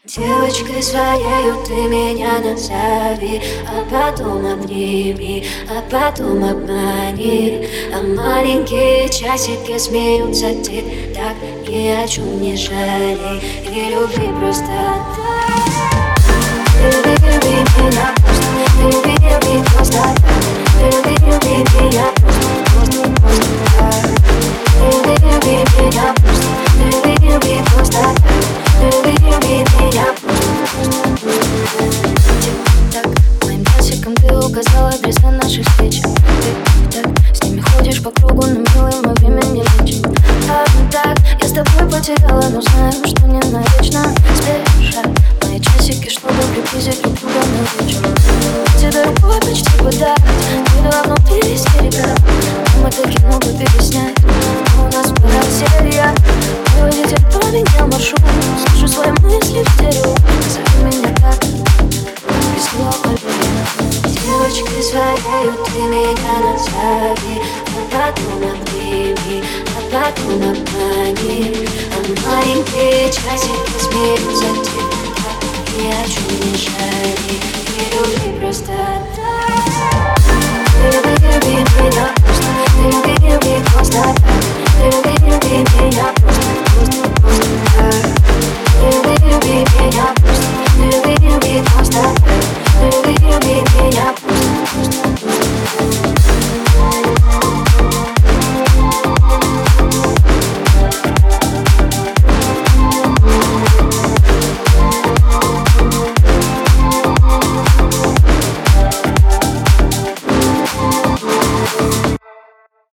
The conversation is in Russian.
Девочкой своею ты меня назови, а потом обними, а потом обмани. А маленькие часики смеются тик-так, ни о чем не жалей, и люби просто так. Ты люби меня просто, ты люби просто так. Ты люби меня просто так. Ты люби меня просто, ты люби просто так. Ты люби меня просто так. Моим пальчиком ты указала адреса наших встреч. Ты так, с ними ходишь по кругу, но милый, мой время не лечит. Так, я с тобой потеряла, но знаю, что не навечно. Спешат мои часики, чтобы приблизить друг друга на вечер. Тебе рукой почти подать, ты внутри истерика. Мы таки много переснять, но у нас пора серия. Водитель поменял маршрут, слышу свои мысли в стерео. Зови меня так, без слова. Девочкой своею ты меня назови, а потом обними, а потом обмани. А маленькие часики смеются тик-так, ни о чем не жалей, и люби просто так. Ты люби меня просто, ты люби просто так.